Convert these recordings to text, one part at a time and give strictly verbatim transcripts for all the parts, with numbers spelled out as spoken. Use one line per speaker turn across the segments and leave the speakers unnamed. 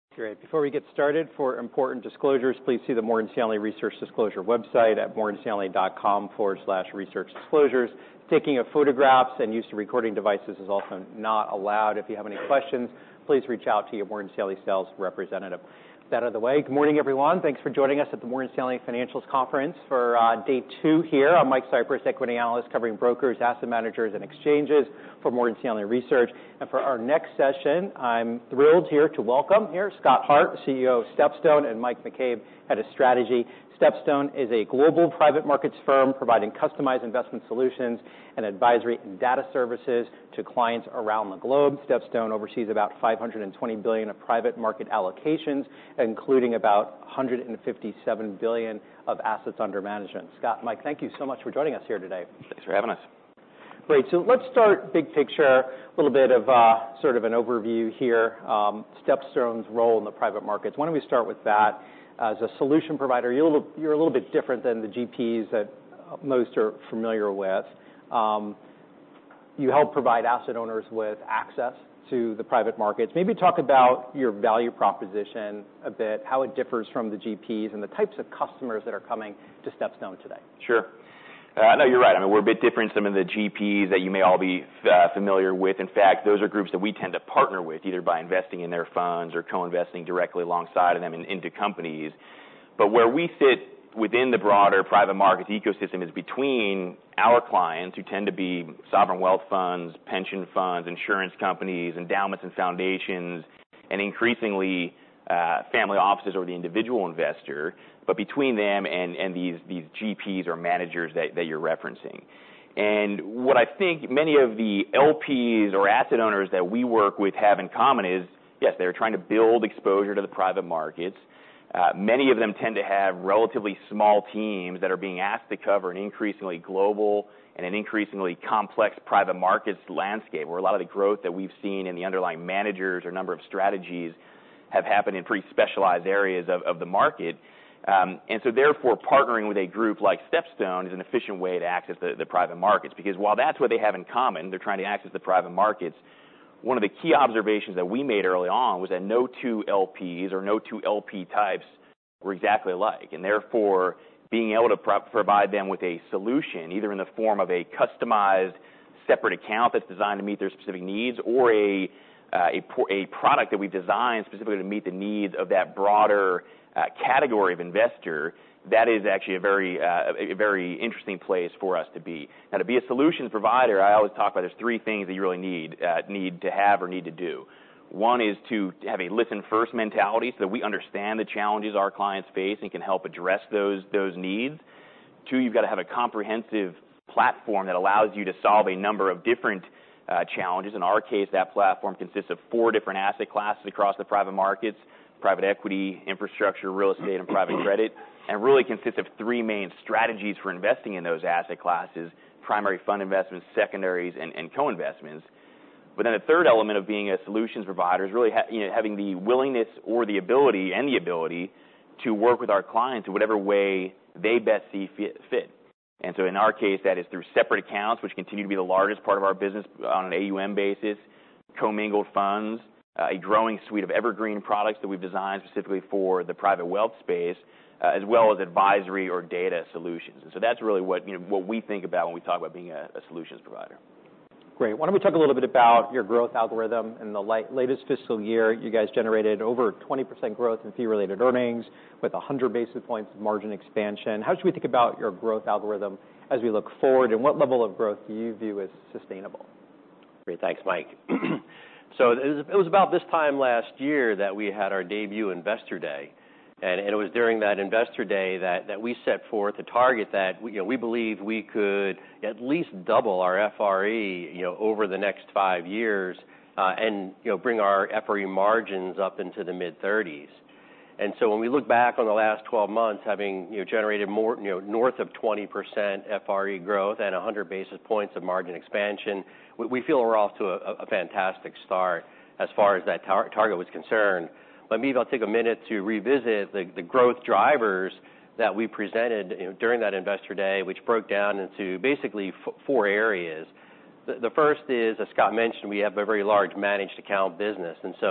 Great. Before we get started, for important disclosures, please see the Morgan Stanley Research Disclosure website at morganstanley.com forward slash research disclosures. Taking of photographs and use of recording devices is also not allowed. If you have any questions, please reach out to your Morgan Stanley sales representative. With that out of the way, good morning, everyone. Thanks for joining us at the Morgan Stanley Financials Conference for uh, day two here. I'm Mike Cyprys, equity analyst covering brokers, asset managers, and exchanges for Morgan Stanley Research. And for our next session, I'm thrilled here to welcome here Scott Hart, C E O of StepStone, and Mike McCabe, head of strategy. StepStone is a global private markets firm providing customized investment solutions and advisory and data services to clients around the globe. StepStone oversees about five hundred twenty billion dollars of private market allocations, including about one hundred fifty-seven billion dollars of assets under management. Scott, Mike, thank you so much for joining us here today.
Thanks for having us.
Great. So let's start big picture, a little bit of uh, sort of an overview here. Um, StepStone's role in the private markets. Why don't we start with that? As a solution provider, you're a little, you're a little bit different than the G Ps that most are familiar with. Um, you help provide asset owners with access to the private markets. Maybe talk about your value proposition a bit, how it differs from the G Ps, and the types of customers that are coming to StepStone today.
Sure. Uh, no, you're right. I mean, we're a bit different than some of the G Ps that you may all be uh, familiar with. In fact, those are groups that we tend to partner with, either by investing in their funds or co-investing directly alongside of them in, into companies. But where we sit within the broader private markets ecosystem is between our clients, who tend to be sovereign wealth funds, pension funds, insurance companies, endowments and foundations, and increasingly uh, family offices or the individual investor, but between them and, and these, these G Ps or managers that, that you're referencing. And what I think many of the L Ps or asset owners that we work with have in common is, yes, they're trying to build exposure to the private markets. Uh, many of them tend to have relatively small teams that are being asked to cover an increasingly global and an increasingly complex private markets landscape, where a lot of the growth that we've seen in the underlying managers or number of strategies have happened in pretty specialized areas of, of the market. Um, and so therefore, partnering with a group like StepStone is an efficient way to access the, the private markets, because while that's what they have in common, they're trying to access the private markets, one of the key observations that we made early on was that no two L Ps or no two L P types were exactly alike. And therefore, being able to pro- provide them with a solution, either in the form of a customized separate account that's designed to meet their specific needs, or a, uh, a, a product that we've designed specifically to meet the needs of that broader Uh, category of investor, that is actually a very, uh, a very interesting place for us to be. Now, to be a solutions provider, I always talk about there's three things that you really need, uh, need to have or need to do. One is to have a listen-first mentality so that we understand the challenges our clients face and can help address those, those needs. Two, you've got to have a comprehensive platform that allows you to solve a number of different uh, challenges. In our case, that platform consists of four different asset classes across the private markets: private equity, infrastructure, real estate, and private credit, and really consists of three main strategies for investing in those asset classes: primary fund investments, secondaries, and, and co-investments. But then the third element of being a solutions provider is really ha- you know, having the willingness or the ability and the ability to work with our clients in whatever way they best see fit. And so in our case, that is through separate accounts, which continue to be the largest part of our business on an A U M basis, commingled funds, Uh, a growing suite of evergreen products that we've designed specifically for the private wealth space, uh, as well as advisory or data solutions. And so that's really what, you know, what we think about when we talk about being a, a solutions provider.
Great. Why don't we talk a little bit about your growth algorithm? In the light, latest fiscal year, you guys generated over twenty percent growth in fee-related earnings with one hundred basis points of margin expansion. How should we think about your growth algorithm as we look forward, and what level of growth do you view as sustainable?
Great. Thanks, Mike. So it was, it was about this time last year that we had our debut Investor Day, and, and it was during that Investor Day that, that we set forth a target that we, you know, we believe we could at least double our F R E, you know, over the next five years, uh, and you know, bring our F R E margins up into the mid thirties. And so when we look back on the last twelve months, having you know generated more, you know, north of twenty percent F R E growth and one hundred basis points of margin expansion, we, we feel we're off to a, a fantastic start as far as that tar- target was concerned. But maybe I'll take a minute to revisit the, the growth drivers that we presented you know, during that Investor Day, which broke down into basically f- four areas. The, the first is, as Scott mentioned, we have a very large managed account business, and so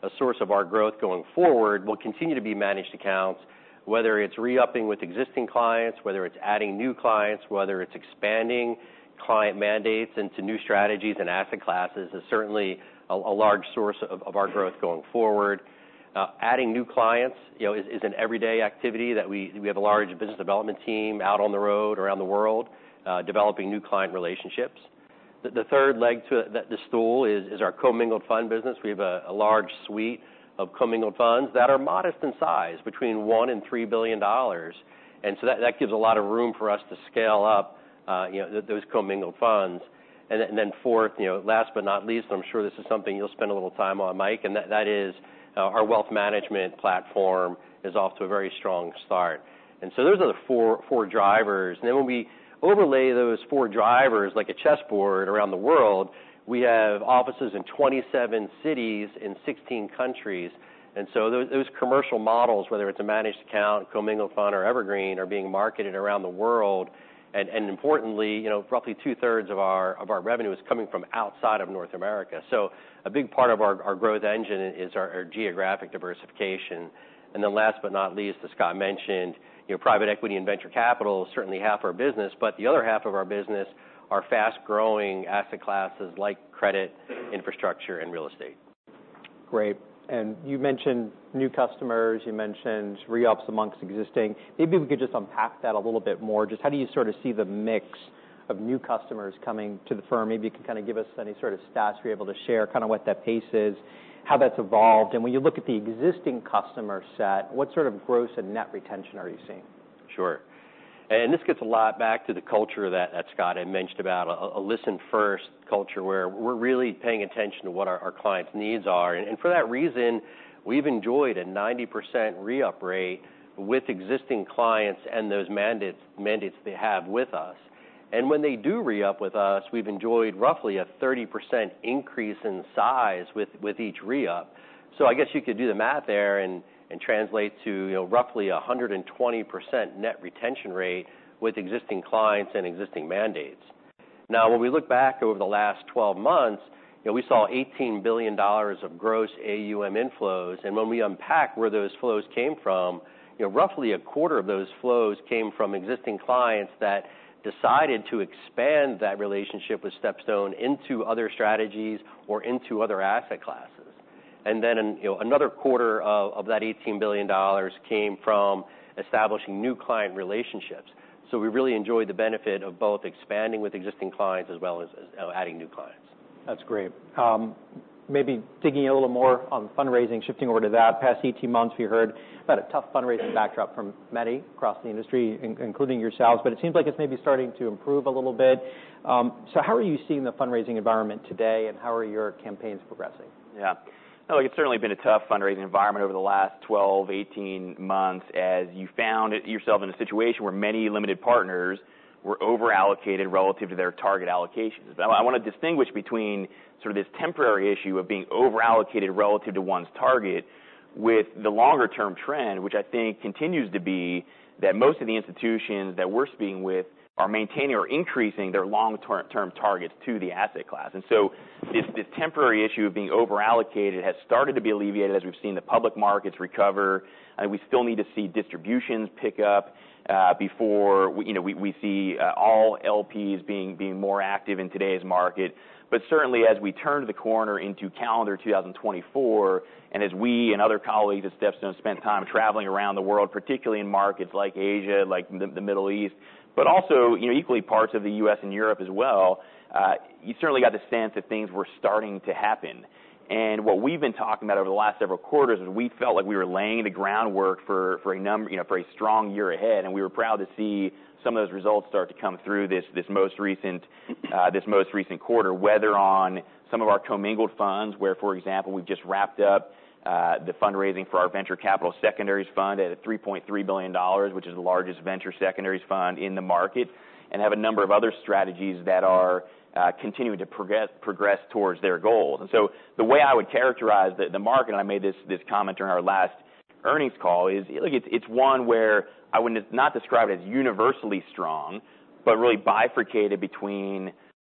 a source of our growth going forward will continue to be managed accounts, whether it's re-upping with existing clients, whether it's adding new clients, whether it's expanding client mandates into new strategies and asset classes is certainly a, a large source of, of our growth going forward. Uh, adding new clients, you know, is, is an everyday activity that we, we have a large business development team out on the road around the world, uh, developing new client relationships. The, the third leg to the, the stool is, is our commingled fund business. We have a, a large suite of commingled funds that are modest in size, between one and three billion dollars, and so that, that gives a lot of room for us to scale up, uh, you know, th- those commingled funds. And, th- and then fourth, you know, last but not least, I'm sure this is something you'll spend a little time on, Mike, and that, that is uh, our wealth management platform is off to a very strong start. And so those are the four four drivers. And then when we overlay those four drivers like a chessboard around the world, we have offices in twenty-seven cities in sixteen countries. And so those, those commercial models, whether it's a managed account, commingled fund, or evergreen, are being marketed around the world. And, and importantly, you know, roughly two-thirds of our of our revenue is coming from outside of North America. So a big part of our, our growth engine is our, our geographic diversification. And then last but not least, as Scott mentioned, you know, private equity and venture capital is certainly half our business, but the other half of our business are fast-growing asset classes like credit, infrastructure, and real estate.
Great. And you mentioned new customers, you mentioned re-ups amongst existing. Maybe we could just unpack that a little bit more. Just how do you sort of see the mix of new customers coming to the firm? Maybe you can kind of give us any sort of stats you're able to share, kind of what that pace is, how that's evolved. And when you look at the existing customer set, what sort of gross and net retention are you seeing?
Sure. And this gets a lot back to the culture that, that Scott had mentioned about, a, a listen-first culture where we're really paying attention to what our, our clients' needs are. And, and for that reason, we've enjoyed a ninety percent re-up rate with existing clients and those mandates, mandates they have with us. And when they do re-up with us, we've enjoyed roughly a thirty percent increase in size with, with each re-up. So I guess you could do the math there and and translate to, you know, roughly a one hundred twenty percent net retention rate with existing clients and existing mandates. Now, when we look back over the last twelve months, you know, we saw eighteen billion dollars of gross A U M inflows, and when we unpack where those flows came from, you know, roughly a quarter of those flows came from existing clients that decided to expand that relationship with StepStone into other strategies or into other asset classes. And then, you know, another quarter of, of that eighteen billion dollars came from establishing new client relationships. So we really enjoyed the benefit of both expanding with existing clients as well as, as you know, adding new clients.
That's great. Um, maybe digging a little more on fundraising, shifting over to that. Past eighteen months, we heard about a tough fundraising backdrop from many across the industry, in, including yourselves, but it seems like it's maybe starting to improve a little bit. Um, so how are you seeing the fundraising environment today, and how are your campaigns progressing?
Yeah. No, it's certainly been a tough fundraising environment over the last twelve, eighteen months as you found yourself in a situation where many limited partners were over-allocated relative to their target allocations. But I want to distinguish between sort of this temporary issue of being over-allocated relative to one's target with the longer-term trend, which I think continues to be that most of the institutions that we're speaking with are maintaining or increasing their long-term targets to the asset class. And so this, this temporary issue of being over-allocated has started to be alleviated as we've seen the public markets recover. And we still need to see distributions pick up uh, before we, you know, we, we see uh, all L Ps being, being more active in today's market. But certainly as we turn the corner into calendar two thousand twenty-four, and as we and other colleagues at StepStone spent time traveling around the world, particularly in markets like Asia, like the, the Middle East, but also, you know, equally parts of the U S and Europe as well, uh, you certainly got the sense that things were starting to happen. And what we've been talking about over the last several quarters is we felt like we were laying the groundwork for, for a number, you know, for a strong year ahead, and we were proud to see some of those results start to come through this this most recent uh, this most recent quarter, whether on some of our commingled funds, where, for example, we've just wrapped up Uh, the fundraising for our venture capital secondaries fund at three point three billion dollars, which is the largest venture secondaries fund in the market, and have a number of other strategies that are uh, continuing to progress, progress towards their goals. And so the way I would characterize the, the market, and I made this, this comment during our last earnings call, is look, it's, it's one where I would not describe it as universally strong, but really bifurcated between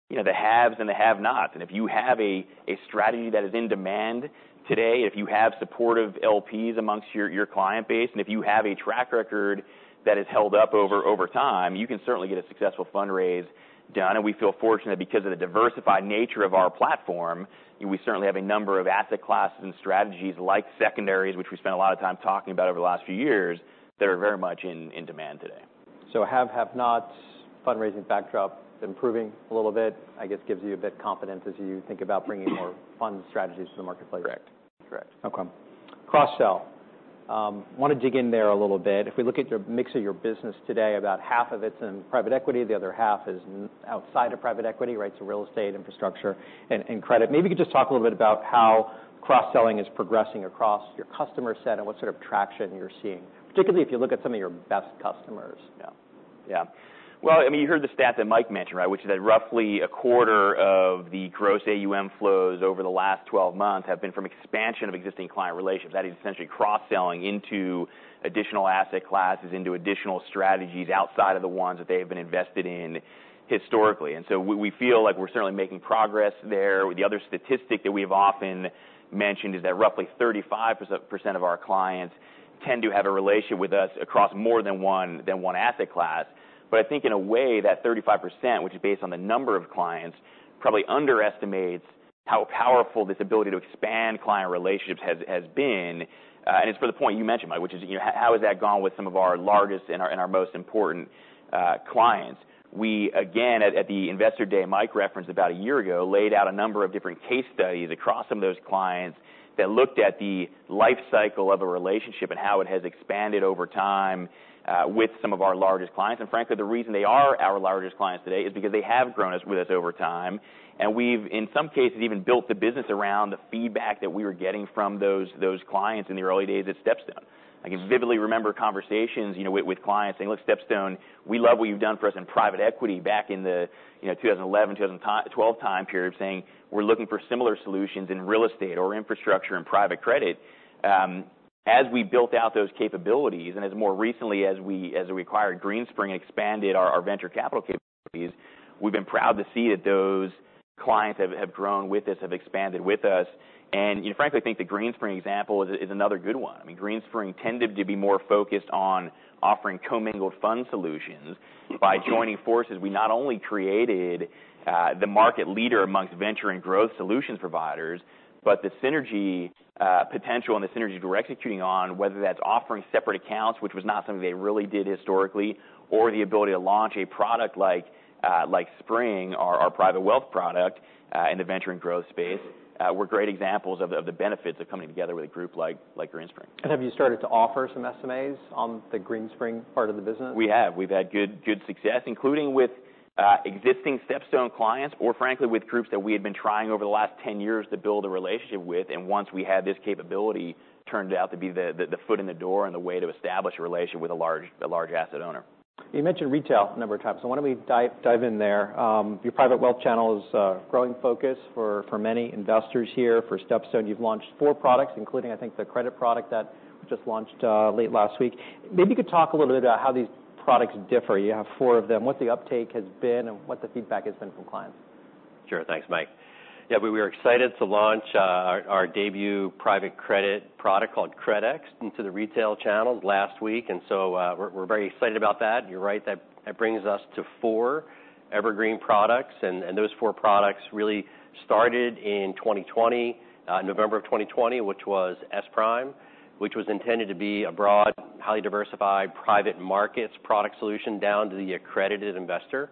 you know, the haves and the have-nots. And if you have a, a strategy that is in demand today, if you have supportive L Ps amongst your, your client base, and if you have a track record that is held up over, over time, you can certainly get a successful fundraise done. And we feel fortunate because of the diversified nature of our platform, we certainly have a number of asset classes and strategies like secondaries, which we spent a lot of time talking about over the last few years, that are very much in, in demand today.
So have, have not fundraising backdrop improving a little bit, I guess gives you a bit of confidence as you think about bringing more fund strategies to the marketplace.
Correct. Correct.
Okay. Cross-sell. Um, want to dig in there a little bit. If we look at your mix of your business today, about half of it's in private equity, the other half is outside of private equity, right? So real estate, infrastructure, and, and credit. Maybe you could just talk a little bit about how cross-selling is progressing across your customer set and what sort of traction you're seeing, particularly if you look at some of your best customers.
Yeah. Yeah. Well, I mean, you heard the stat that Mike mentioned, right, which is that roughly a quarter of the gross A U M flows over the last twelve months have been from expansion of existing client relationships. That is essentially cross-selling into additional asset classes, into additional strategies outside of the ones that they have been invested in historically. And so we, we feel like we're certainly making progress there. The other statistic that we have often mentioned is that roughly thirty-five percent of our clients tend to have a relationship with us across more than one, than one asset class. But I think in a way that thirty-five percent, which is based on the number of clients, probably underestimates how powerful this ability to expand client relationships has, has been. Uh, and it's for the point you mentioned, Mike, which is, you know, how has that gone with some of our largest and our, and our most important uh, clients? We, again, at, at the Investor Day Mike referenced about a year ago, laid out a number of different case studies across some of those clients that looked at the life cycle of a relationship and how it has expanded over time uh, with some of our largest clients. And frankly, the reason they are our largest clients today is because they have grown us with us over time. And we've, in some cases, even built the business around the feedback that we were getting from those, those clients in the early days at StepStone. I can vividly remember conversations, you know, with, with clients saying, look, StepStone, we love what you've done for us in private equity back in the, you know, twenty eleven, twenty twelve time period, saying we're looking for similar solutions in real estate or infrastructure and private credit. Um, as we built out those capabilities, and as more recently as we, as we acquired Greenspring and expanded our, our venture capital capabilities, we've been proud to see that those clients have, have grown with us, have expanded with us. And, you know, frankly, I think the Greenspring example is, is another good one. I mean, Greenspring tended to be more focused on offering commingled fund solutions. By joining forces, we not only created uh, the market leader amongst venture and growth solutions providers, but the synergy uh, potential and the synergy we're executing on, whether that's offering separate accounts, which was not something they really did historically, or the ability to launch a product like uh, like Spring, our, our private wealth product uh, in the venture and growth space. Uh, were great examples of the, of the benefits of coming together with a group like, like Greenspring. And
have you started to offer some S M As on the Greenspring part of the business?
We have. We've had good, good success, including with uh, existing StepStone clients, or frankly with groups that we had been trying over the last ten years to build a relationship with. And once we had this capability, turned out to be the, the, the foot in the door and the way to establish a relationship with a large, a large asset owner.
You mentioned retail a number of times, so why don't we dive, dive in there? Um, your private wealth channel is a growing focus for, for many investors here. For StepStone, you've launched four products, including, I think, the credit product that was just launched uh, late last week. Maybe you could talk a little bit about how these products differ. You have four of them, what the uptake has been, and what the feedback has been from clients.
Sure, thanks, Mike. Yeah, we were excited to launch uh, our, our debut private credit product called CredX into the retail channels last week, and so uh, we're, we're very excited about that. You're right, that, that brings us to four evergreen products, and, and those four products really started in twenty twenty, uh, November of twenty twenty, which was S-Prime, which was intended to be a broad, highly diversified private markets product solution down to the accredited investor.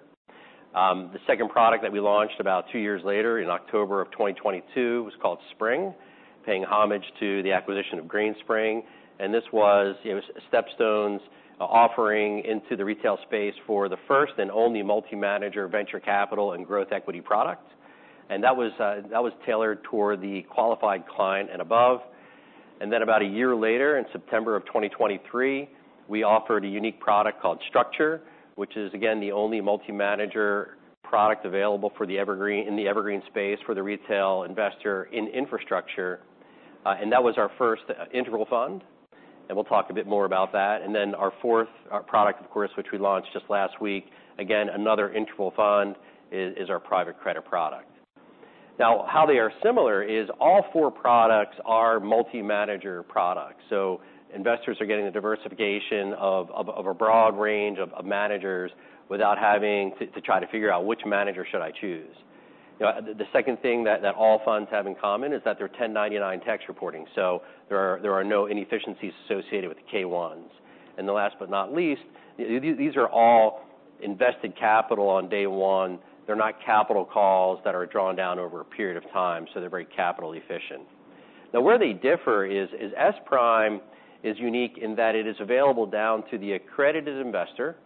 Um, the second product that we launched about two years later in October of twenty twenty-two was called Spring, paying homage to the acquisition of Greenspring. And this was, you know, StepStone's uh, offering into the retail space for the first and only multi-manager venture capital and growth equity product. And that was, uh, that was tailored toward the qualified client and above. And then about a year later, in September of twenty twenty-three, we offered a unique product called Structure, which is, again, the only multi-manager product available for the evergreen, in the evergreen space for the retail investor in infrastructure. Uh, and that was our first uh, interval fund, and we'll talk a bit more about that. And then our fourth our product, of course, which we launched just last week, again, another interval fund. is, is our private credit product. Now, how they are similar is all four products are multi-manager products. So investors are getting the diversification of, of, of a broad range of, of managers without having to, to try to figure out which manager should I choose. You know, the, the second thing that, that all funds have in common is that they're ten ninety-nine tax reporting. So there are, there are no inefficiencies associated with the K ones. And the last but not least, these are all invested capital on day one. They're not capital calls that are drawn down over a period of time, so they're very capital efficient. Now, where they differ is, is S-Prime is unique in that it is available down to the accredited investor.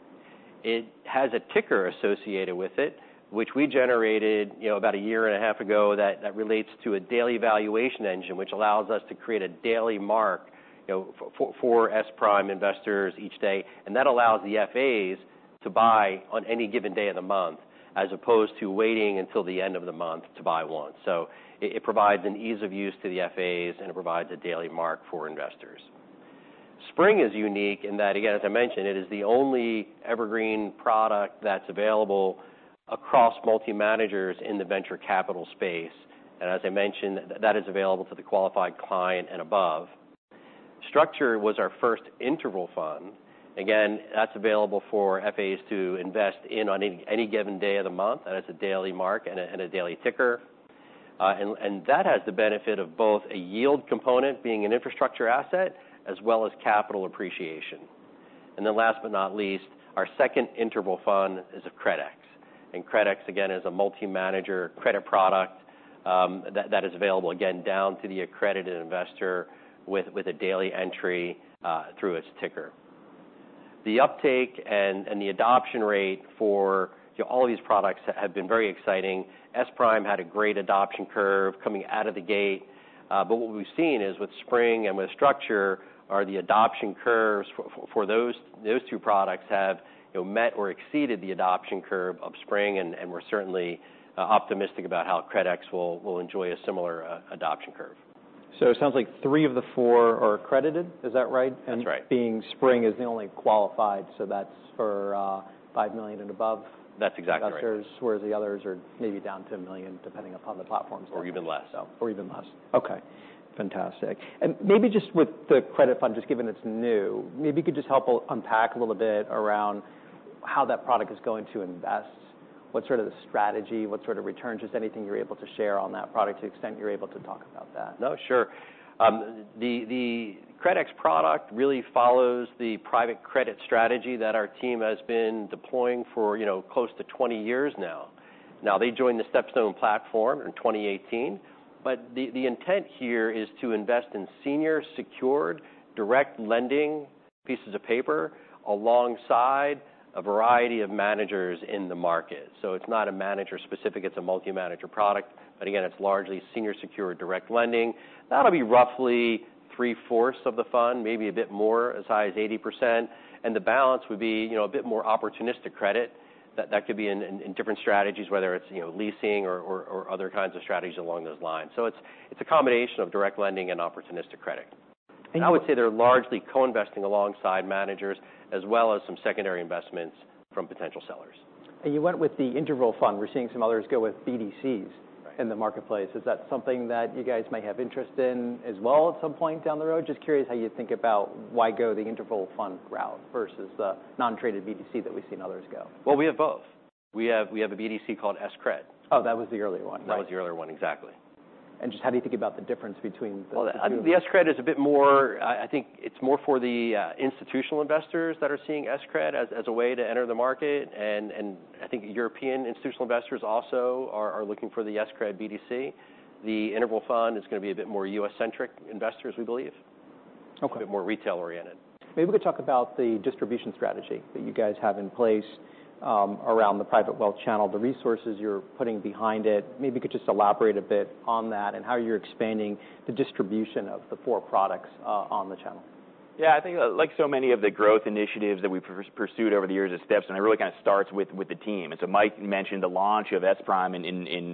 It has a ticker associated with it, which we generated, you know, about a year and a half ago that, that relates to a daily valuation engine, which allows us to create a daily mark, you know, for, for S-Prime investors each day, and that allows the F As to buy on any given day of the month, as opposed to waiting until the end of the month to buy one. So it, it provides an ease of use to the F As, and it provides a daily mark for investors. Spring is unique in that, again, as I mentioned, it is the only evergreen product that's available across multi-managers in the venture capital space. And as I mentioned, that is available to the qualified client and above. Structure was our first interval fund. Again, that's available for F As to invest in on any, any given day of the month. That has a daily mark and a, and a daily ticker. Uh, and, and that has the benefit of both a yield component, being an infrastructure asset, as well as capital appreciation. And then last but not least, our second interval fund is of CredX. And CredX, again, is a multi-manager credit product um, that, that is available, again, down to the accredited investor with, with a daily entry uh, through its ticker. The uptake and, and the adoption rate for you know, all of these products have been very exciting. S-Prime had a great adoption curve coming out of the gate. Uh, but what we've seen is with Spring and with Structure are the adoption curves for, for, for those, those two products have you know, met or exceeded the adoption curve of Spring, and, and we're certainly uh, optimistic about how CredX will, will enjoy a similar uh, adoption curve.
So it sounds like three of the four are accredited, is that right? And
that's right.
Being Spring is the only qualified, so that's for uh, five million dollars and above.
That's exactly
investors,
right.
Whereas the others are maybe down to a million, depending upon the platforms.
Or even less.
So, or even less. Okay, fantastic. And maybe just with the credit fund, just given it's new, maybe you could just help unpack a little bit around how that product is going to invest. What sort of the strategy, what sort of returns, just anything you're able to share on that product to the extent you're able to talk about that.
No, sure. Um, the, the CredX product really follows the private credit strategy that our team has been deploying for, you know, close to twenty years now. Now, they joined the StepStone platform in twenty eighteen, but the, the intent here is to invest in senior secured direct lending pieces of paper alongside a variety of managers in the market. So it's not a manager specific, it's a multi-manager product, but again, it's largely senior secured direct lending. That'll be roughly three-fourths of the fund, maybe a bit more, as high as eighty percent, and the balance would be, you know, a bit more opportunistic credit. That, that could be in, in, in different strategies, whether it's, you know, leasing or, or, or other kinds of strategies along those lines. So it's, it's a combination of direct lending and opportunistic credit. And I would say they're largely co-investing alongside managers, as well as some secondary investments from potential sellers.
And you went with the interval fund. We're seeing some others go with B D Cs
right.
in the marketplace. Is that something that you guys may have interest in as well at some point down the road? Just curious how you think about why go the interval fund route versus the non-traded B D C that we've seen others go.
Well, we have both. We have, we have a B D C called S-Cred.
Oh, that was the earlier one.
That
right.
was the earlier one, exactly.
And just how do you think about the difference between the,
well,
the
I
two?
think the S-Cred is a bit more, I think it's more for the uh, institutional investors that are seeing S-Cred as, as a way to enter the market. And, and I think European institutional investors also are, are looking for the S-Cred B D C. The interval fund is going to be a bit more U S-centric investors, we believe.
Okay.
A bit more retail-oriented.
Maybe we could talk about the distribution strategy that you guys have in place um, around the private wealth channel, the resources you're putting behind it. Maybe you could just elaborate a bit on that and how you're expanding the distribution of the four products uh, on the channel.
Yeah, I think uh, like so many of the growth initiatives that we've pursued over the years at StepStone, it really kind of starts with, with the team. And so Mike mentioned the launch of S-Prime in, in, in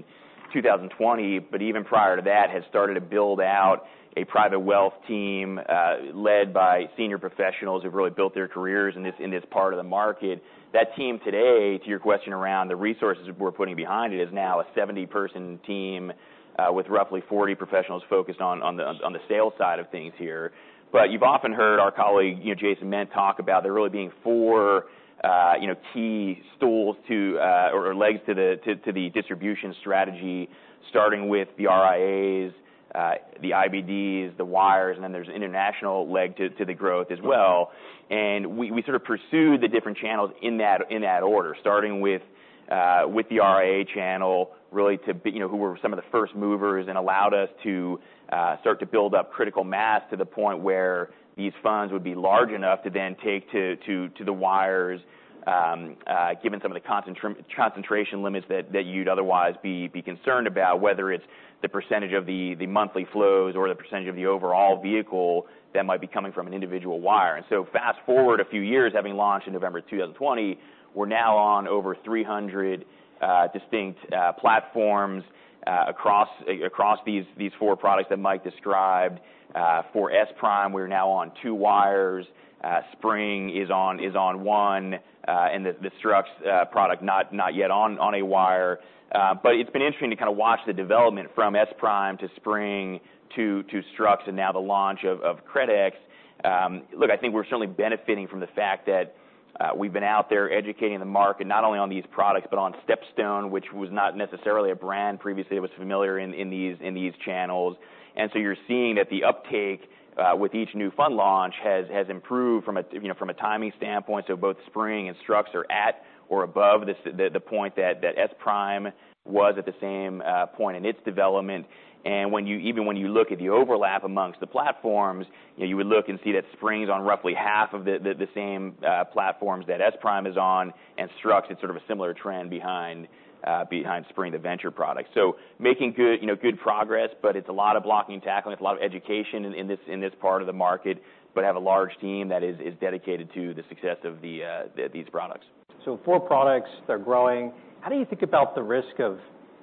two thousand twenty, but even prior to that, has started to build out a private wealth team uh, led by senior professionals who've really built their careers in this in this part of the market. That team today, to your question around the resources we're putting behind it, is now a seventy-person team uh, with roughly forty professionals focused on on the on the sales side of things here. But you've often heard our colleague, you know, Jason Ment talk about there really being four, uh, you know, key stools to uh, or, or legs to the to, to the distribution strategy, starting with the R I As, uh, the I B Ds, the wires, and then there's an international leg to, to the growth as well. And we, we sort of pursued the different channels in that in that order, starting with uh, with the R I A channel, really to be, you know, who were some of the first movers and allowed us to uh, start to build up critical mass to the point where these funds would be large enough to then take to to to the wires, um, uh, given some of the concentra- concentration limits that, that you'd otherwise be be concerned about, whether it's the percentage of the, the monthly flows or the percentage of the overall vehicle that might be coming from an individual wire. And so fast forward a few years, having launched in November two thousand twenty, we're now on over three hundred uh, distinct uh, platforms uh, across across these these four products that Mike described. Uh, for S Prime, we're now on two wires. Uh, Spring is on is on one, uh, and the, the Strux uh, product not not yet on on a wire. Uh, but it's been interesting to kind of watch the development from S Prime to Spring to to Strux, and now the launch of, of CredEx. Um, look, I think we're certainly benefiting from the fact that uh, we've been out there educating the market not only on these products but on StepStone, which was not necessarily a brand previously that was familiar in, in these in these channels. And so you're seeing that the uptake uh, with each new fund launch has has improved from a you know from a timing standpoint. So both Spring and Strux are at or above this, the the point that that S Prime was at the same uh, point in its development. And when you even when you look at the overlap amongst the platforms, you know, you would look and see that Spring's on roughly half of the the, the same uh, platforms that S Prime is on, and Strux, it's sort of a similar trend behind. Uh, behind Spring, the venture product. So making good, you know, good progress, but it's a lot of blocking and tackling. It's a lot of education in, in this in this part of the market, but have a large team that is, is dedicated to the success of the, uh, the these products.
So four products, they're growing. How do you think about the risk of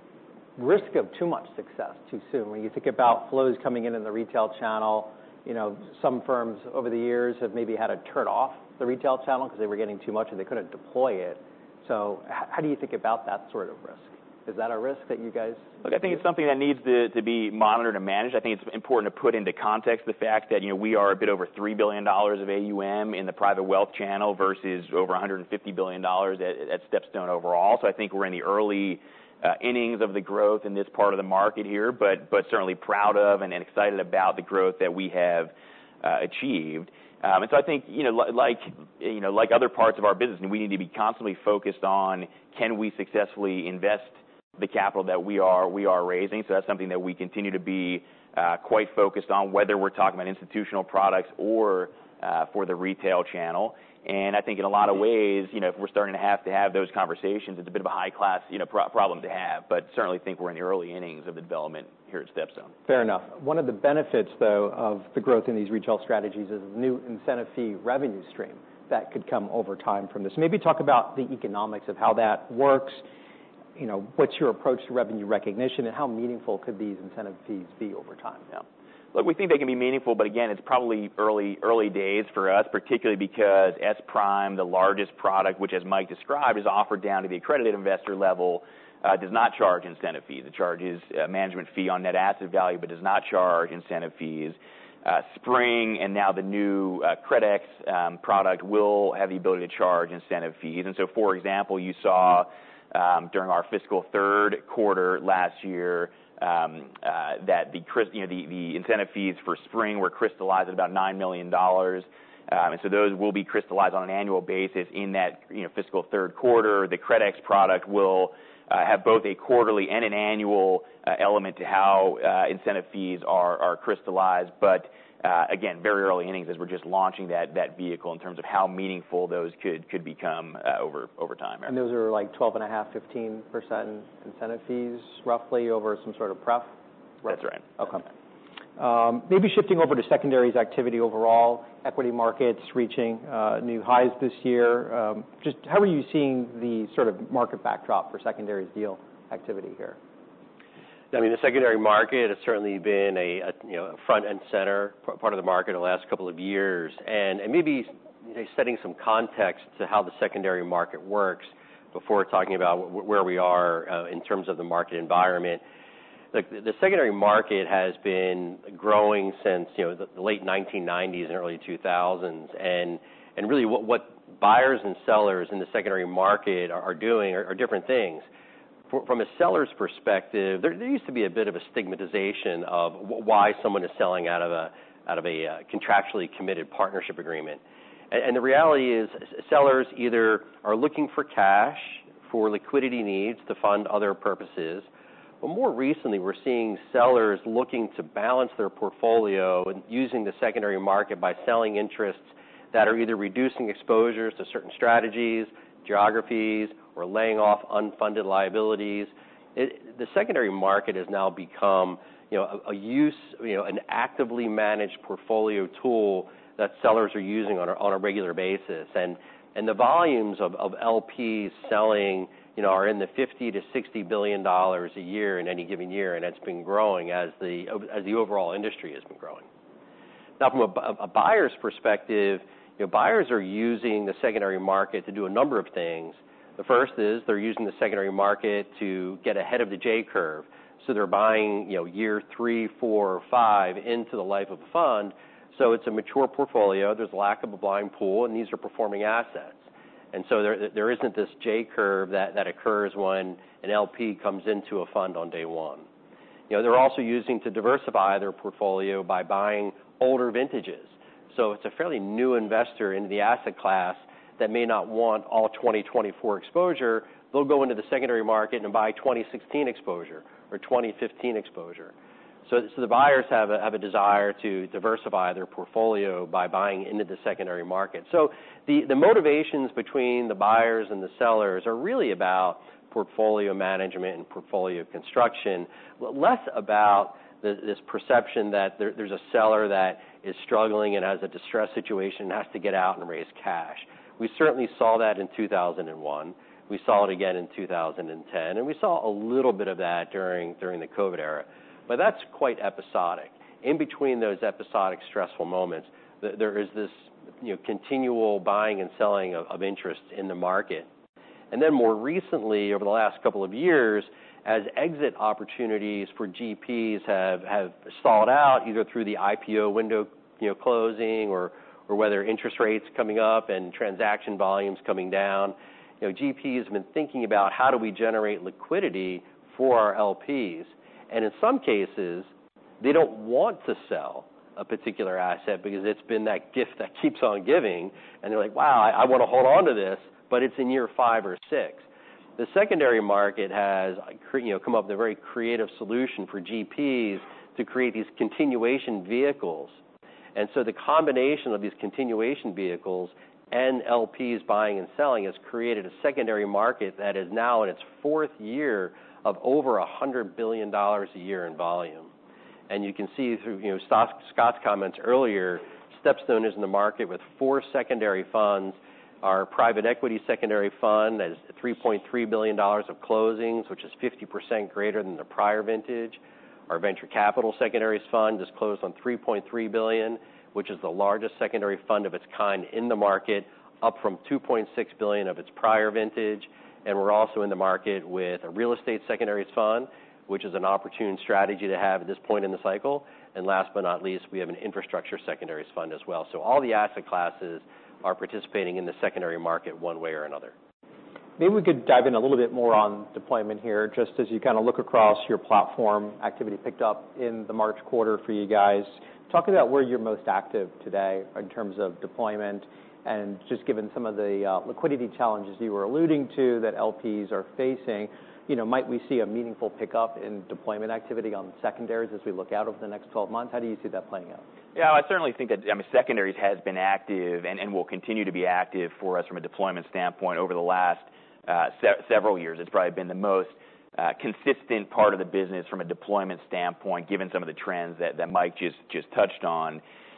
risk of too much success too soon? When you think about flows coming in in the retail channel, you know, some firms over the years have maybe had to turn off the retail channel because they were getting too much and they couldn't deploy it. So how do you think about that sort of risk? Is that a risk that you guys...
Look, I think it's something that needs to, to be monitored and managed. I think it's important to put into context the fact that, you know, we are a bit over three billion dollars of A U M in the private wealth channel versus over one hundred fifty billion dollars at, at StepStone overall. So I think we're in the early uh, innings of the growth in this part of the market here, but, but certainly proud of and, and excited about the growth that we have uh, achieved. Um, and so I think, you know, like, you know, like other parts of our business, we need to be constantly focused on, can we successfully invest the capital that we are we are raising? So that's something that we continue to be uh, quite focused on, whether we're talking about institutional products or uh, for the retail channel. And I think in a lot of ways, you know, if we're starting to have to have those conversations, it's a bit of a high-class, you know, pro- problem to have. But certainly think we're in the early innings of the development here at StepStone.
Fair enough. One of the benefits, though, of the growth in these retail strategies is the new incentive fee revenue stream that could come over time from this. Maybe talk about the economics of how that works. You know, what's your approach to revenue recognition, and how meaningful could these incentive fees be over time?
Yeah. Look, we think they can be meaningful, but again, it's probably early early days for us, particularly because S Prime, the largest product, which as Mike described, is offered down to the accredited investor level, uh, does not charge incentive fees. It charges a management fee on net asset value, but does not charge incentive fees. Uh, Spring and now the new uh, CredEx um, product will have the ability to charge incentive fees. And so, for example, you saw um, during our fiscal third quarter last year, Um, uh, that the, you know, the, the incentive fees for Spring were crystallized at about nine million dollars. Um, and so those will be crystallized on an annual basis in that, you know, fiscal third quarter. The CredEx product will uh, have both a quarterly and an annual uh, element to how uh, incentive fees are, are crystallized. But uh, again, very early innings as we're just launching that that vehicle in terms of how meaningful those could could become uh, over over time.
And those are like twelve and a half, fifteen percent incentive fees roughly over some sort of pref?
That's right.
Okay. Um, maybe shifting over to secondaries activity overall, equity markets reaching uh, new highs this year. Um, just how are you seeing the sort of market backdrop for secondaries deal activity here?
I mean, the secondary market has certainly been a, a you know a front and center part of the market the last couple of years, and, and maybe you know, setting some context to how the secondary market works before talking about where we are uh, in terms of the market environment. Look, the secondary market has been growing since you know the, the late nineteen nineties and early two thousands, and and really what, what buyers and sellers in the secondary market are, are doing are, are different things. For, from a seller's perspective, there, there used to be a bit of a stigmatization of why someone is selling out of a out of a uh, contractually committed partnership agreement. And, and the reality is, sellers either are looking for cash for liquidity needs to fund other purposes. But more recently, we're seeing sellers looking to balance their portfolio and using the secondary market by selling interests that are either reducing exposures to certain strategies, geographies, or laying off unfunded liabilities. It, the secondary market has now become, you know, a, a use, you know, an actively managed portfolio tool that sellers are using on a, on a regular basis, and and the volumes of, of L Ps selling, you know, are in the fifty to sixty billion dollars a year in any given year, and it's been growing as the as the overall industry has been growing. Now, from a, a buyer's perspective, you know, buyers are using the secondary market to do a number of things. The first is they're using the secondary market to get ahead of the J curve, so they're buying, you know, year three, four, or five into the life of a fund. So it's a mature portfolio. There's a lack of a blind pool, and these are performing assets. And so there, there isn't this J curve that, that occurs when an L P comes into a fund on day one. You know, they're also using to diversify their portfolio by buying older vintages. So it's a fairly new investor into the asset class that may not want all twenty twenty-four exposure. They'll go into the secondary market and buy twenty sixteen exposure or twenty fifteen exposure. So, so the buyers have a, have a desire to diversify their portfolio by buying into the secondary market. So the, the motivations between the buyers and the sellers are really about portfolio management and portfolio construction, less about the, this perception that there, there's a seller that is struggling and has a distressed situation and has to get out and raise cash. We certainly saw that in two thousand one. We saw it again in two thousand ten, and we saw a little bit of that during, during the COVID era. But that's quite episodic. In between those episodic stressful moments, th- there is this you know, continual buying and selling of, of interest in the market. And then more recently, over the last couple of years, as exit opportunities for G Ps have, have stalled out, either through the I P O window you know, closing or, or whether interest rates coming up and transaction volumes coming down, you know, G Ps have been thinking about how do we generate liquidity for our L Ps. And in some cases, they don't want to sell a particular asset because it's been that gift that keeps on giving. And they're like, wow, I, I want to hold on to this, but it's in year five or six. The secondary market has you know, come up with a very creative solution for G Ps to create these continuation vehicles. And so the combination of these continuation vehicles and L Ps buying and selling has created a secondary market that is now in its fourth year of over one hundred billion dollars a year in volume. And you can see through you know Scott's comments earlier, StepStone is in the market with four secondary funds. Our private equity secondary fund has three point three billion dollars of closings, which is fifty percent greater than the prior vintage. Our venture capital secondaries fund just closed on three point three billion dollars, which is the largest secondary fund of its kind in the market, up from two point six billion dollars of its prior vintage. And we're also in the market with a real estate secondaries fund, which is an opportune strategy to have at this point in the cycle. And last but not least, we have an infrastructure secondaries fund as well. So all the asset classes are participating in the secondary market one way or another.
Maybe we could dive in a little bit more on deployment here, just as you kind of look across your platform. Activity picked up in the March quarter for you guys. Talk about where you're most active today in terms of deployment, and just given some of the uh, liquidity challenges you were alluding to that L Ps are facing, you know, might we see a meaningful pickup in deployment activity on secondaries as we look out over the next twelve months? How do you see that playing out?
Yeah, I certainly think that, I mean, secondaries has been active and, and will continue to be active for us from a deployment standpoint over the last uh, se- several years. It's probably been the most uh, consistent part of the business from a deployment standpoint, given some of the trends that, that Mike just, just touched on.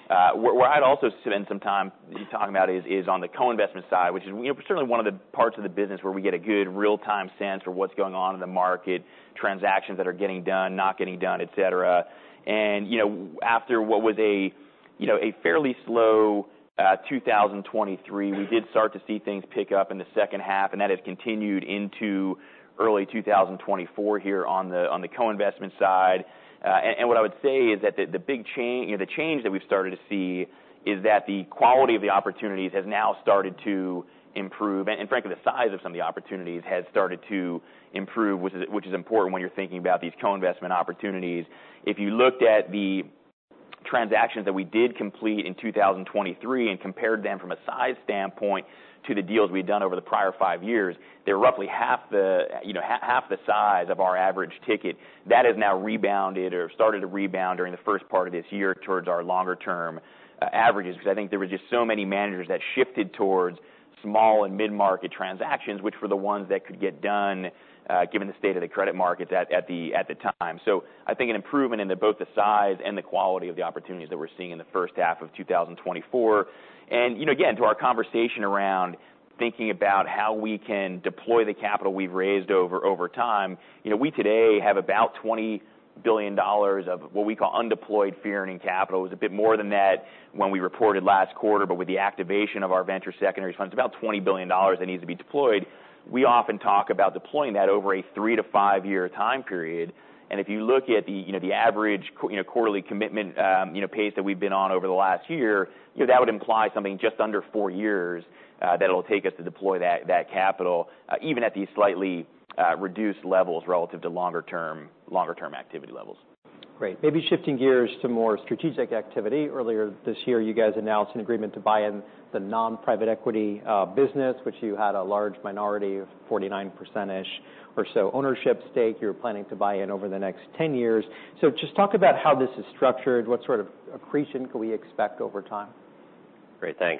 Uh, where, where I'd also spend some time talking about is, is on the co-investment side, which is you know, certainly one of the parts of the business where we get a good real-time sense for what's going on in the market, transactions that are getting done, not getting done, et cetera. And, you know, after what was a, you know, a fairly slow uh, two thousand twenty-three, we did start to see things pick up in the second half, and that has continued into early two thousand twenty-four here on the on the co-investment side. Uh, and, and what I would say is that the, the big change, you know, the change that we've started to see is that the quality of the opportunities has now started to improve, and, and frankly, the size of some of the opportunities has started to improve, which is which is important when you're thinking about these co-investment opportunities. If you looked at the transactions that we did complete in two thousand twenty-three and compared them from a size standpoint to the deals we'd done over the prior five years, they're roughly half the, you know, ha- half the size of our average ticket. That has now rebounded or started to rebound during the first part of this year towards our longer-term uh, averages, because I think there were just so many managers that shifted towards small and mid-market transactions, which were the ones that could get done uh, given the state of the credit markets at, at the at the time. So I think an improvement in the, both the size and the quality of the opportunities that we're seeing in the first half of two thousand twenty-four. And, you know, again, to our conversation around thinking about how we can deploy the capital we've raised over over time, you know, we today have about twenty billion dollars of what we call undeployed fee-earning capital. It was a bit more than that when we reported last quarter, but with the activation of our venture secondaries funds, about twenty billion dollars that needs to be deployed. We often talk about deploying that over a three to five year time period. And if you look at the, you know, the average, you know, quarterly commitment, um, you know, pace that we've been on over the last year, you know, that would imply something just under four years uh, that it'll take us to deploy that that capital, uh, even at these slightly uh, reduced levels relative to longer term longer term activity levels.
Great. Maybe shifting gears to more strategic activity. Earlier this year, you guys announced an agreement to buy in the non-private equity uh, business, which you had a large minority of forty-nine percent-ish or so ownership stake. You're planning to buy in over the next ten years. So just talk about how this is structured. What sort of accretion can we expect over time?
Great, thanks.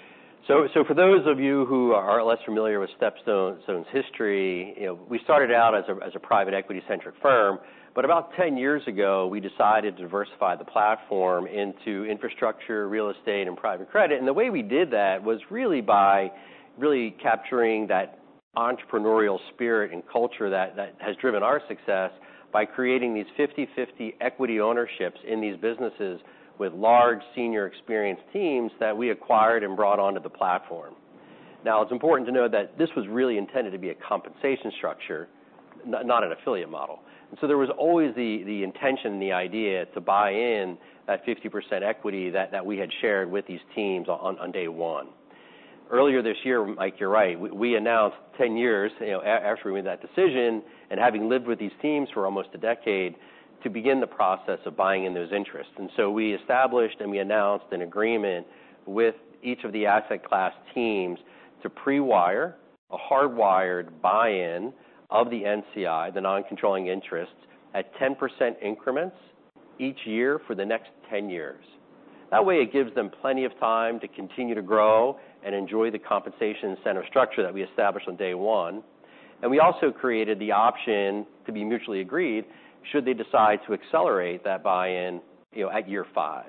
So, so for those of you who are less familiar with StepStone's history, you know, we started out as a, as a private equity-centric firm, but about ten years ago, we decided to diversify the platform into infrastructure, real estate, and private credit. And the way we did that was really by really capturing that entrepreneurial spirit and culture that, that has driven our success by creating these fifty-fifty equity ownerships in these businesses with large senior experienced teams that we acquired and brought onto the platform. Now, it's important to know that this was really intended to be a compensation structure, not an affiliate model. And so there was always the, the intention and the idea to buy in that fifty percent equity that, that we had shared with these teams on, on day one. Earlier this year, Mike, you're right, we, we announced ten years, you know, after we made that decision, and having lived with these teams for almost a decade, to begin the process of buying in those interests. And so we established and we announced an agreement with each of the asset class teams to pre-wire a hardwired buy-in of the N C I, the non-controlling interests, at ten percent increments each year for the next ten years. That way it gives them plenty of time to continue to grow and enjoy the compensation incentive structure that we established on day one. And we also created the option to be mutually agreed should they decide to accelerate that buy-in, you know, at year five.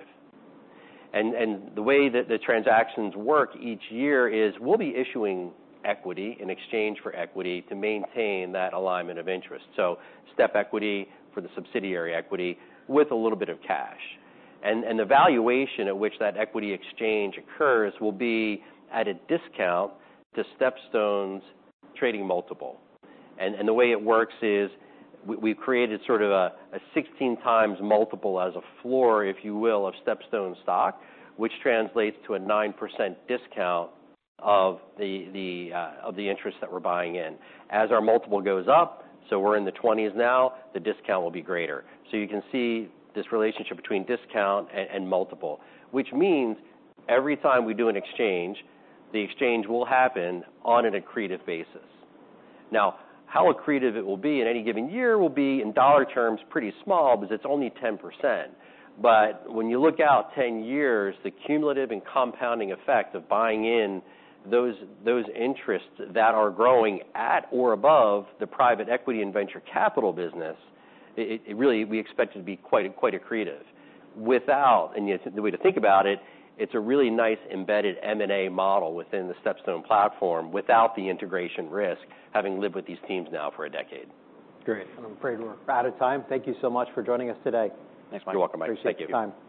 And, and the way that the transactions work each year is we'll be issuing equity in exchange for equity to maintain that alignment of interest. So step equity for the subsidiary equity with a little bit of cash. And, and the valuation at which that equity exchange occurs will be at a discount to StepStone's trading multiple. And, and the way it works is we, we've created sort of a, a sixteen times multiple as a floor, if you will, of StepStone stock, which translates to a nine percent discount of the, the, uh, of the interest that we're buying in. As our multiple goes up, so we're in the twenties now, the discount will be greater. So you can see this relationship between discount and, and multiple, which means every time we do an exchange, the exchange will happen on an accretive basis. Now, how accretive it will be in any given year will be, in dollar terms, pretty small because it's only ten percent. But when you look out ten years, the cumulative and compounding effect of buying in those, those interests that are growing at or above the private equity and venture capital business, it, it really, we expect it to be quite, quite accretive. without, and you, the way to think about it, it's a really nice embedded M and A model within the StepStone platform without the integration risk, having lived with these teams now for a decade.
Great. I'm afraid we're out of time. Thank you so much for joining us today.
Thanks, Mike.
You're welcome, Mike.
Appreciate
Thank
your
you.
time.